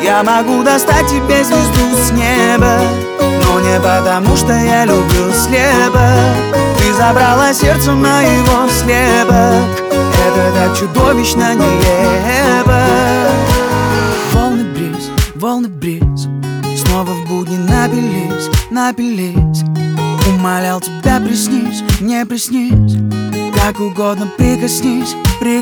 Я могу достать тебе звезду с неба, но не потому, что я люблю слепо. Ты забрала сердце моего слепок. Это так чудовищно нелепо. Волны бриз, снова в будни напились. Умолял тебя, приснись, не приснись. Как угодно прикоснись.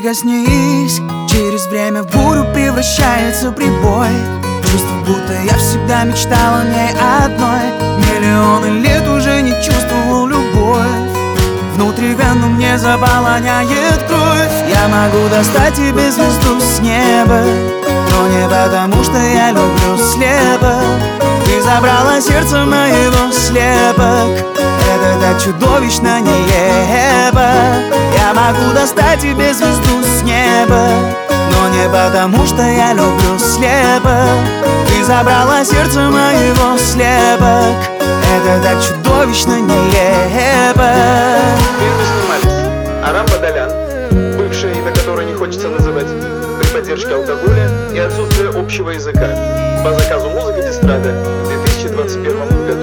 Через время в бурю превращается прибой. Чувство, будто я всегда мечтал о ней одной. Миллионы лет уже не чувствовал любовь. Внутри вену мне заполоняет кровь. Я могу достать тебе звезду с неба, но не потому, что я люблю слепо. Ты забрала сердце моего слепок. Это так чудовищно нелепо. Я могу достать тебе звезду с неба, но не потому, что я люблю слепо. Ты забрала сердце моего слепок. Это так чудовищно нелепо. Фильмы снимались Арам Бадалян, бывшая, имя которой не хочется называть, при поддержке алкоголя и отсутствия общего языка, по заказу музыки эстрады в 2021 году.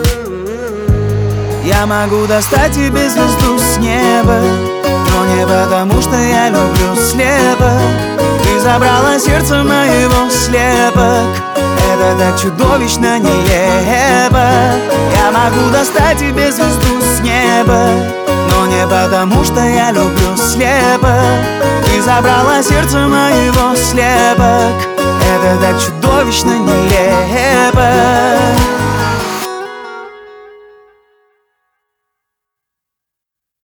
Я могу достать тебе звезду с неба, но не потому, что я люблю слепо. Ты забрала сердце моего слепок. Это так чудовищно нелепо. Я могу достать тебе звезду с неба, но не потому, что я люблю слепо. Ты забрала сердце моего слепок. Это так чудовищно нелепо.